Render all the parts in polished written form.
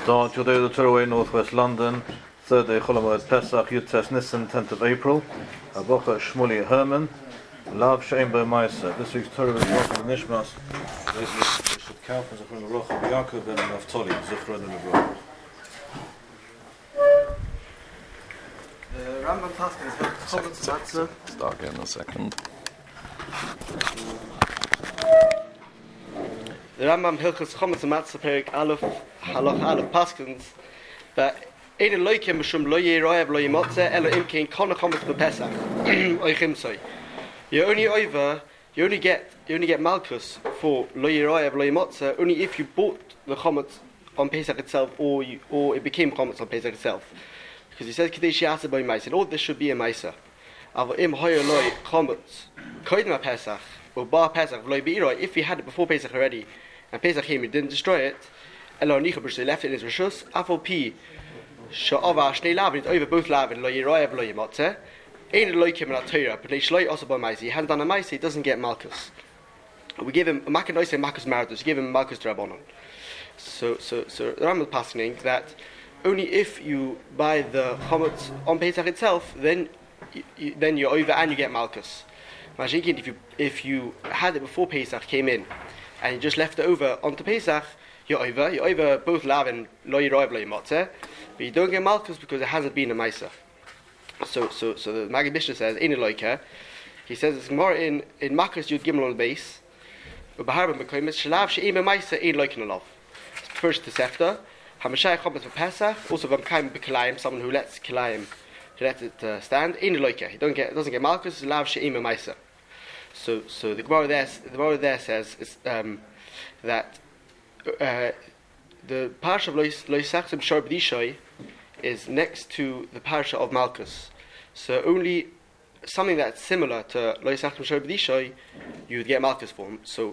Start your day of the Torah, Northwest London, third day Chol HaMoed Pesach, Yud Tes Nisan, 10th of April. Abocha Shmuley Herman, Lav Shein Bo Ma'aser. This week's Torah is Rocha Nishmas. Rishut Kaufman, Zechron Rocha B'Yaakov, and Naftali, Zechron Rocha. The Rambam Paskin is Chobot. Start again in a second. The Rambam Hilchos Chometz Matzah Perik Aleph Halach Aleph Paskins that Ein Elokim Mishum Lo Yeroyev Lo Yimotze Elo Imkein Kona Chometz BePesach Oichimsoi. You only get Malchus for Lo Yeroyev Lo Yimotze only if you bought the Chometz on Pesach itself or it became Chometz on Pesach itself. Because he says Kadesh Yasa Bo Ma'aser. All this should be a Ma'aser. Avo Im Hoyer Lo Chometz Koidma Pesach or Bar Pesach Lo Beiroi. If he had it before Pesach already and Pesach came, he didn't destroy it. Elo Nicha B'Shei left it in his rishus. Afol Pi Sha'ava Shnei Lavin. It's over both Lavin. Lo Yeroyev Lo Yimotze. Ein Elokim Al Torah. But Shloi also Bo Ma'aser. He hadn't done a Ma'aser. He doesn't get Malchus. We give him Makan Oisei Malchus Mardus. Give him Malchus Drabonon. So the Rambam is passing that only if you buy the Chometz on Pesach itself, then you're over and you get Malchus. Mashikin, if you had it before Pesach came in, and you just left it over onto Pesach, you're over both Lav and Lo Yeroyev Lo Yimotze, but you don't get Malchus because it hasn't been a Ma'aser. So the Maggid Mishnah says, Ein Eloika, he says it's more in Makos Yud Gimel on the base, U'Baharbim B'Koymes, Shalav She'im Ma'aser Ein Loikin Olav. First to Sefta, Hamashai Chometz for Pesach, also V'Mkayim B'Kilayim, someone who lets Kilayim, who lets it stand, Ein Eloika, he doesn't get Malchus, Shalav She'im Ma'aser. So the Gemara there says that the parsha of Lo Yisachtem Shor B'Dishoi is next to the parsha of Malchus. So only something that's similar to Lo Yisachtem Shor B'Dishoi you would get Malchus for. So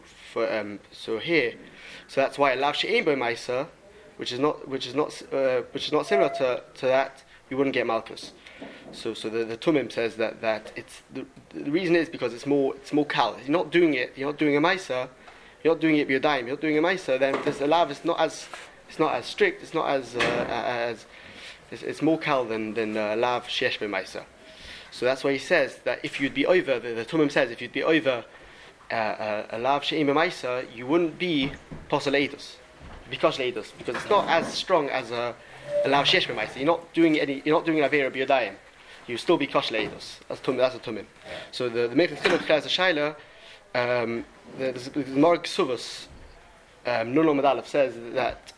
that's why Lav She'ein Bo Ma'aser, which is not similar to that, you wouldn't get Malchus. So the Tumim says that it's the reason is because it's more kal. You're not doing a Ma'aser, you're not doing it b'yadayim, you're not doing a Ma'aser, then this Lav is not as strict, it's not as it's more kal than Lav sheyesh b'Ma'aser. So that's why he says that if you'd be over, the Tumim says if you'd be over a Lav she'ein b'Ma'aser, you wouldn't be posel eidus, because it's not as strong as a Lav sheyesh b'Ma'aser. You're not doing avera b'yadayim. You still be kosh leidus. That's a tumim. So the Mechas Chinuch declares a shaila. The Mark Suvas Nun Lamed Aleph says that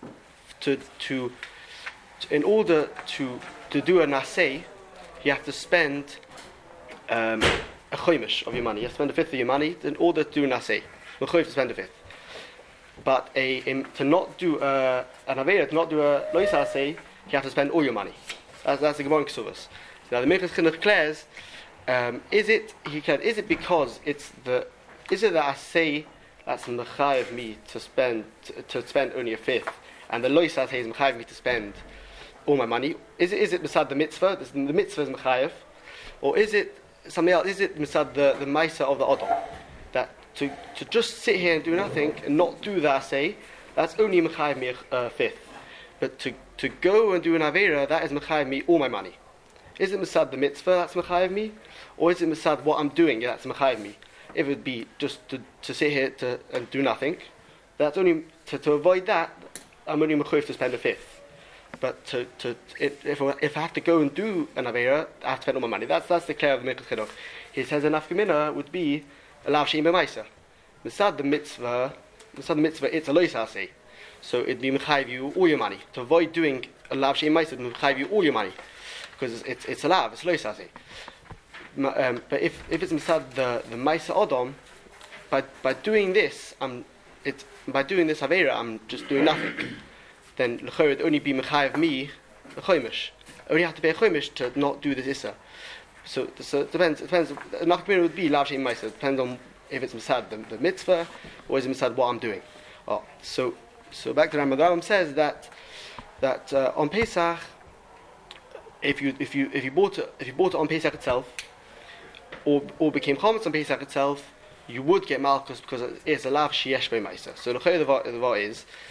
in order to do a nasei, you have to spend a choimish of your money. You have to spend a fifth of your money in order to do a nasei. You're to spend a fifth. But to not do an avera, to not do a lois nasei, you have to spend all your money. That's the Gemara Ksuvas. Now the Mechas Chinuch declares, is it because is it that I say that's mechay of me to spend only a fifth, and the lois I say is mechay of me to spend all my money? Is it beside the mitzvah? The mitzvah is mechayev, or is it something else? Is it beside the ma'aser of the odom? That to just sit here and do nothing and not do the asay, that's only mechayev me a fifth. But to go and do an avera, that is mechayev me all my money. Is it misad the mitzvah that's mechayev me, or is it misad what I'm doing that's mechayev me? If it would be just to sit here and do nothing, that's only to avoid that. I'm only mechayev to spend a fifth. But if I have to go and do an avera, I have to spend all my money. That's the clear of the Mechas Chinuch. He says an afkamina would be a lav she'ein b'Ma'aser. Misad the mitzvah, it's a lois asay. So it'd be mechayev you all your money. To avoid doing a lav she'ein b'Ma'aser, it'd mechayev you all your money. Because it's a lav, it's lois asay. But if it's misad the ma'aser odom, by doing this avera, I'm just doing nothing. Then l'chor would only be mechayev me the choimish. I only have to pay a choimish to not do this issa. So it depends. Enough would be lav she'ein b'Ma'aser. It depends on if it's misad the mitzvah or is it misad what I'm doing. So back to Rambam says that on Pesach, if you bought it on Pesach itself, or became chometz on Pesach itself, you would get Malchus because it's a lav sheyesh b'Ma'aser. So the Vah is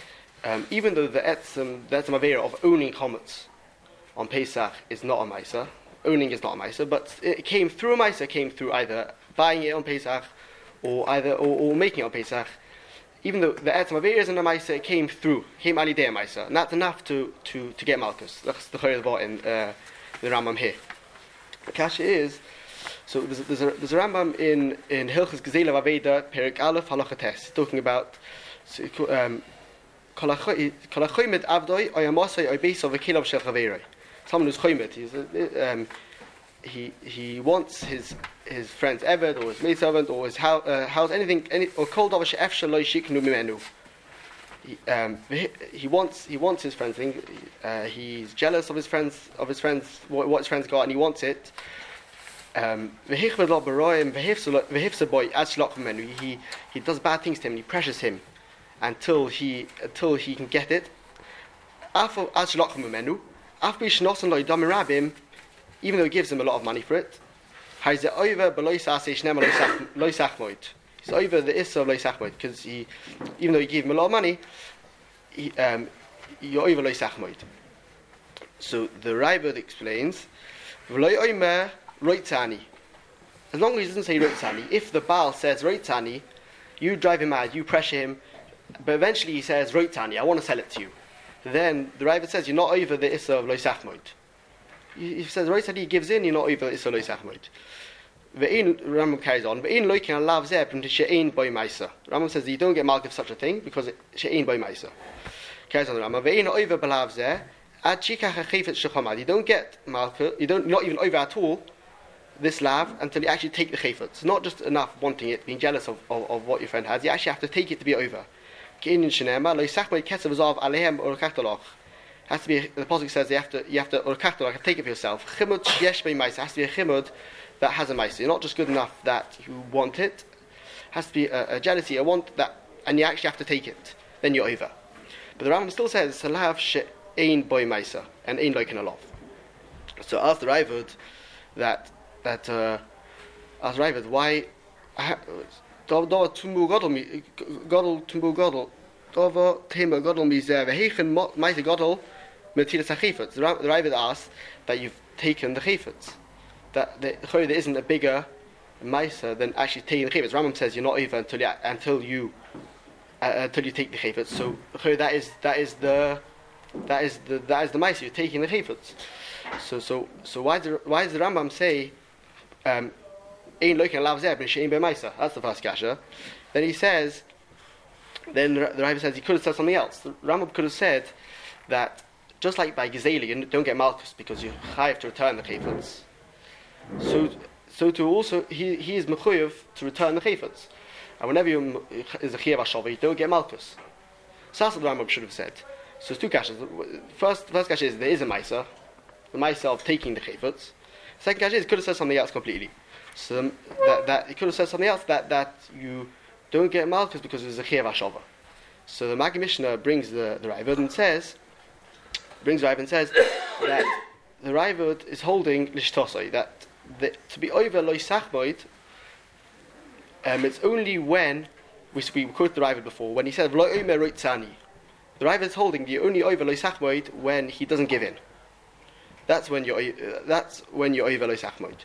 even though the etzem avera of owning chametz on Pesach is not a Maisa, owning is not a Maisa, but it came through a Maisa, came through either buying it on Pesach or making it on Pesach. Even though the etzem avera isn't a Maisa, it came ali dei Maisa, and that's enough to get Malchus. That's the Chayr Vot in the Rambam here. The kasha is, so there's a Rambam in Hilchos Gezela Vaveda Perek Aleph Halacha Tes talking about someone who's choymet, he wants his friend's eved or his maidservant or his house, anything, or kol davar she'efshar lo yishiknu mimenu. He wants his friend's thing. He's jealous of his friends, what his friends got, and he wants it. He does bad things to him. He pressures him until he can get it. Even though he gives him a lot of money for it, he's over the issa of loisachmoid, because even though he gave him a lot of money, you're over loisachmoid. So the Raavad explains, as long as he doesn't say roitzani, if the Baal says roitzani, you drive him mad, you pressure him, but eventually he says roitzani, I want to sell it to you. Then the Raavad says you're not over the issa of loisachmoid. He says roitzani, he gives in, you're not over the issa of loisachmoid. Rambam carries on. Rambam says that you don't get marked of such a thing because she'ein by Maisa. Carries on the Rambam. You don't get marked, not even over at all this lav until you actually take the chayfet. It's not just enough wanting it, being jealous of what your friend has. You actually have to take it to be over. Has to be, the Pasuk says you have to take it for yourself. Chimud yesh by Maisa, has to be a chimud that has a Maisa. You're not just good enough that you want it. Has to be a jealousy, a want that, and you actually have to take it. Then you're over. But the Rambam still says salav she'ein boy Maisa and ein like in a love. So ask the Raavad why Dova tumbu gadol mi tumbu gadol Dova tema gadol mi zeh vehechen Maisa gadol metilas hachifet. The Raavad asks that you've taken the chayfets, that there isn't a bigger Maisa than actually taking the chayfets. Rambam says you're not over until you take the chayfets. So that is the Maisa. You're taking the chayfets. So why does the Rambam say ein loiken lav zeh ben she'ein b'maisa? That's the first kasha. Then he says, then the Raavad says he could have said something else. The Rambam could have said that just like by Gezeli, you don't get Malchus because you have to return the chayfets. So to also he is mechuyev to return the chayfets, and whenever you is a chiyav hashava, you don't get Malchus. So that's what the Rambam should have said. So it's two kashas. First kasha is there is a Maisa, the Maisa of taking the chayfets. Second kasha is he could have said something else completely. So that he could have said something else that you don't get Malchus because there's a chiyav hashava. So the Maggid Mishnah brings the Raavad and says that the Raavad is holding lishtosai, that to be over loisachmoid, it's only when we quoted the Raavad before when he said lo omer roitzani. The Raavad is holding you're only over loisachmoid when he doesn't give in. That's when you're over loisachmoid.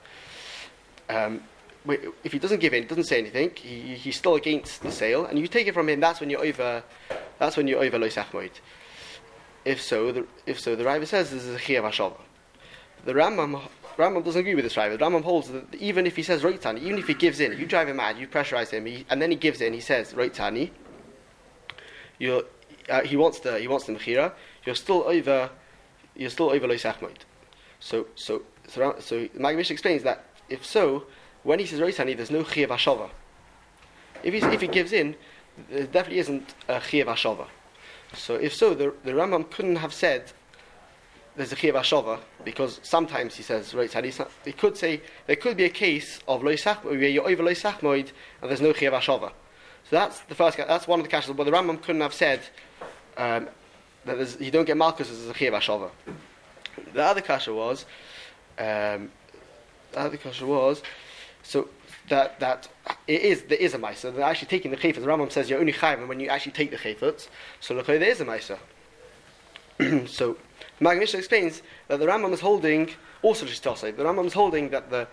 If he doesn't give in, doesn't say anything, he's still against the sale, and you take it from him. That's when you're over loisachmoid. If so, the Raavad says this is a chiyav hashava. The Rambam doesn't agree with this Raavad. The Rambam holds that even if he says roitzani, even if he gives in, you drive him mad, you pressurize him, and then he gives in, he says roitzani. He wants the mechira. You're still over loisachmoid. So Maggid Mishnah explains that if so, when he says roitzani, there's no chiyav hashava. If he gives in, there definitely isn't a chiyav hashava. So if so, the Rambam couldn't have said there's a chiyav hashava, because sometimes he says roitzani. He could say there could be a case of loisachmoid where you're over loisachmoid and there's no chiyav hashava. So that's the first. That's one of the kashas. But the Rambam couldn't have said that you don't get Malchus as a chiyav hashava. The other kasha was, so that there is a Maisa. They're actually taking the Chayfetz. The Rambam says you're only Chayv when you actually take the Chayfetz. So look, there is a Maisa. So Magen Mishnah explains that the Rambam is holding also the Rambam is holding that the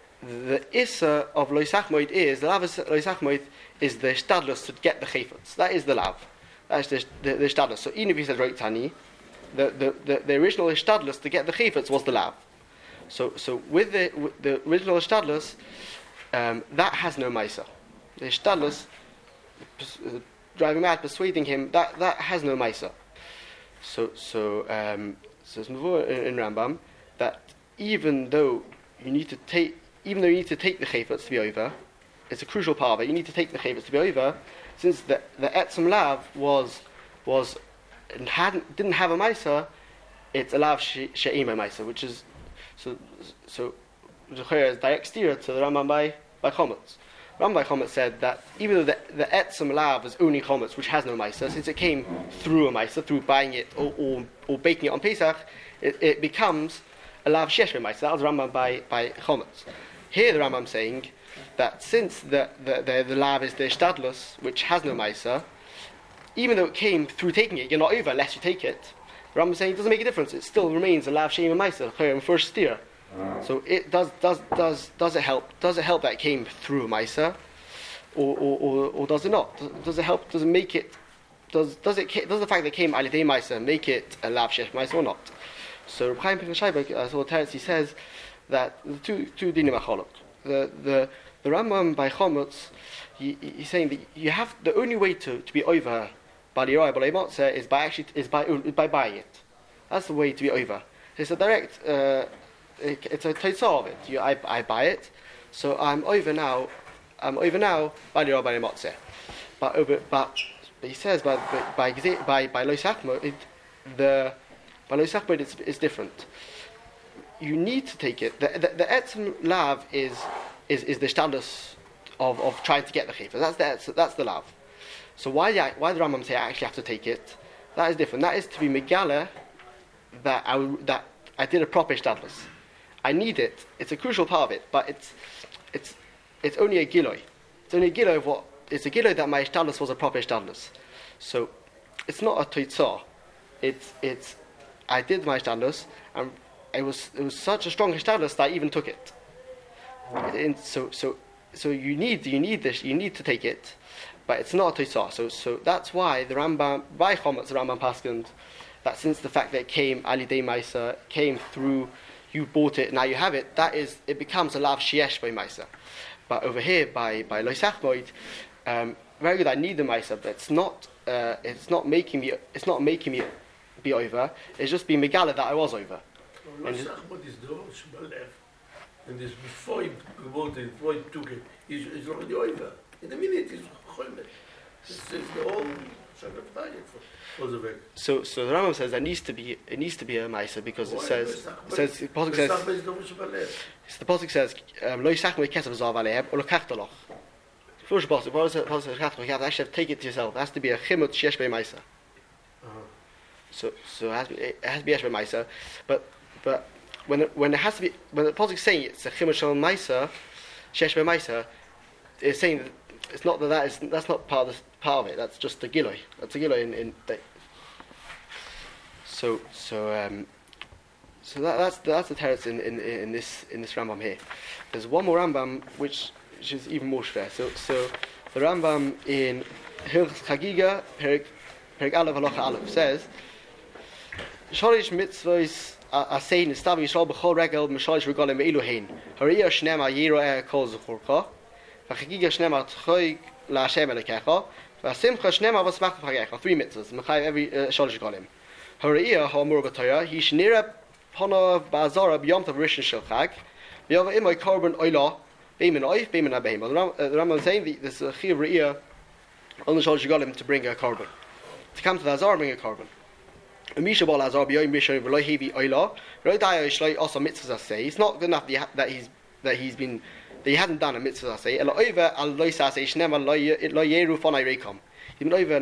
Issa of Lo Yisach Moed is the Lav Lo Yisach Moed is the Shtadlus to get the Chayfetz. That is the Lav. That is the Shtadlus. So even if he says Roit Tani, the original Shtadlus to get the Chayfetz was the Lav. So with the original Shtadlus, that has no Maisa. The Shtadlus driving mad, persuading him, that has no Maisa. So it's Mavur in Rambam that even though you need to take the Chayfetz to be over, it's a crucial part of it. You need to take the Chayfetz to be over, since the Etzem Lav didn't have a Maisa. It's a Lav She'ema Maisa, which is so is direct steer to the Rambam by Chometz. Rambam by Chometz said that even though the Etzem Lav is only Chometz, which has no Maisa, since it came through a Maisa, through buying it or baking it on Pesach, it becomes a Lav Shesh Maisa. That was Rambam by Chometz. Here the Rambam saying that since the Lav is the Shtadlus, which has no Maisa, even though it came through taking it, you're not over unless you take it. The Rambam is saying it doesn't make a difference. It still remains a Lav She'ema Maisa, in first steer. So it does it help? Does it help that it came through a Maisa, or does it not? Does it help? Does it make it? Does the fact that it came Alidei Maisa make it a Lav Shesh Maisa or not? So Reb Chaim Pinchas Shaibek, Teretz, he says that the two dinim acholok. The Rambam by Chometz, he's saying that you have the only way to be over Bali Roi Bali Motzeh is by buying it. That's the way to be over. It's a direct. It's a total of it. I buy it, so I'm over now. Bali Roi Bali Motzeh. But he says by Lo Yisach Moed, by Lo Yisach Moed it's different. You need to take it. The Etzem Lav is the Shtadlus of trying to get the Chayfetz. That's the Lav. So why the Rambam say I actually have to take it? That is different. That is to be Megala that I did a proper Shtadlus. I need it. It's a crucial part of it, but it's only a Giloi. It's only a Giloi of what. It's a Giloi that my Shtadlus was a proper Shtadlus. So it's not a Toitzah. It's I did my Shtadlus, and it was such a strong Shtadlus that I even took it. And so you need this. You need to take it, but it's not a Toitzah. So that's why the Rambam by Chometz, the Rambam paskened that since the fact that it came Alidei Maisa, came through, you bought it, now you have it. It becomes a Lav Sheyesh by Maisa. But over here by Lo Yisach Moed, very good. I need the Maisa, but it's not making me be over. It's just being Megala that I was over. Lo Yisach Moed is the Rosh Balev, and this before he bought it, before he took it, he's already over. In a minute, he's Chomet. This is the whole Shabbat for the way. So the Rambam says it needs to be a Maisa because the pasuk says Lo Yisach Moed Kesav Zav Alehem or Lokach Taloch. First pasuk, you have to actually take it to yourself. It has to be a Chimut Shesh Bei Maisa. So it has to be Shesh Bei Maisa, but when the pasuk is saying it's a Chimut Shel Maisa, Shesh Bei Maisa, it's saying that it's not that's not part of it. That's just the Giloi. That's a Giloi in the. So that's the teretz in this Rambam here. There's one more Rambam which is even more shver. So the Rambam in Hilchos Chagiga Perek Aleph Halacha Aleph says Shorish mitzvos asein istav Yisrael b'chol regel m'shorish regalim me'iluhein hariyah shnema yiroeh kol zechurcha v'chagiga shnema tchoig la'Hashem elekecha v'asimcha shnema v'smach v'chagecha. 3 mitzvahs mechayev every shorish regalim. Hariyah ha'amur b'Torah he shnira panav ba'azara b'yom tav rishon shel chag v'yava imay korban oila b'emin oif b'emin abehim. The Rambam is saying this is a chiv re'iyah on the shorish regalim to bring a korban, to come to the azar bring a korban. It's not good enough that he hasn't done a mitzvah say. He's been over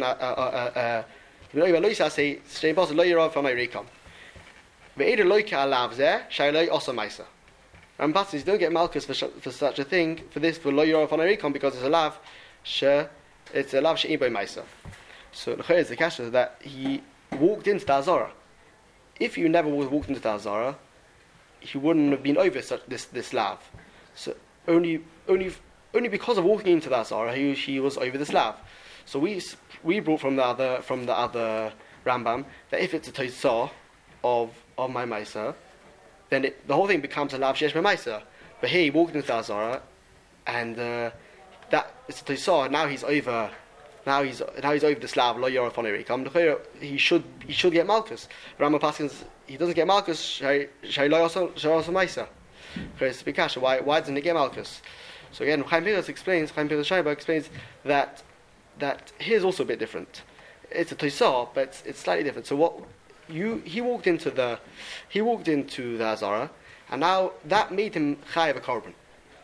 And Paskin, you don't get Malchus for such a thing, for Lo Yorov on Erikon, because it's a lav she'in by Maisa. So the is the kasha that he walked into the Azara. If you never walked into the Azara, he wouldn't have been over this lav. So only because of walking into the Azara, he was over this lav. So we brought from the other Rambam that if it's a Tosah of my Maisa, then the whole thing becomes a lav sheyesh Maisa. But here he walked into the Azara, and that it's a Tosah. Now he's over. Now he's over the Slav Lo Yorov on Erikam. He should get Malchus. Rambam Paskins, he doesn't get Malchus. Shay Lo Yorov Maisa. Why doesn't he get Malchus? So again, Chaim Piras Shaiba explains that here's also a bit different. It's a Tosah, but it's slightly different. So he walked into the Azara, and now that made him chayav a korban.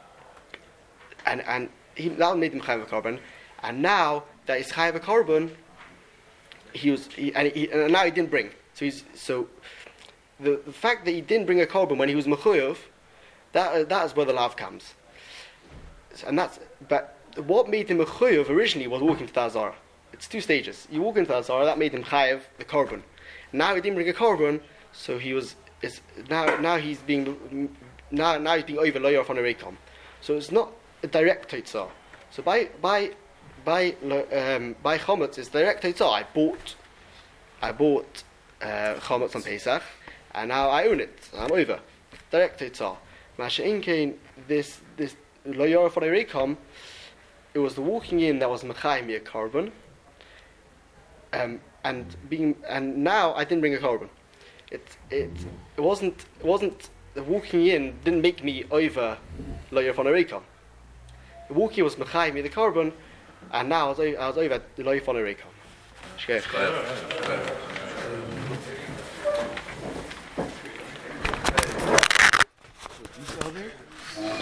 And that made him chayav a korban, and now that he's chayav a korban, and now he didn't bring. So the fact that he didn't bring a korban when he was mechuyev, that is where the lav comes. But what made him mechuyev originally was walking to the Azara. It's two stages. You walk into the Azara, that made him chayav the korban. Now he didn't bring a korban, so now he's being over Lo Yorov on Erikam. So it's not a direct Totzah. So by Chometz, it's direct Totzah. I bought Chometz on Pesach, and now I own it. I'm over. Direct Totzah. Masha'in Kain, this Lo Yorov on Erikam, it was the walking in that was Mechayim a korban. And now I didn't bring a korban. It wasn't the walking in didn't make me over Lo Yorov on Erikam. The walking was mechayim me the korban, and now I was over Lo Yorov on Erikam.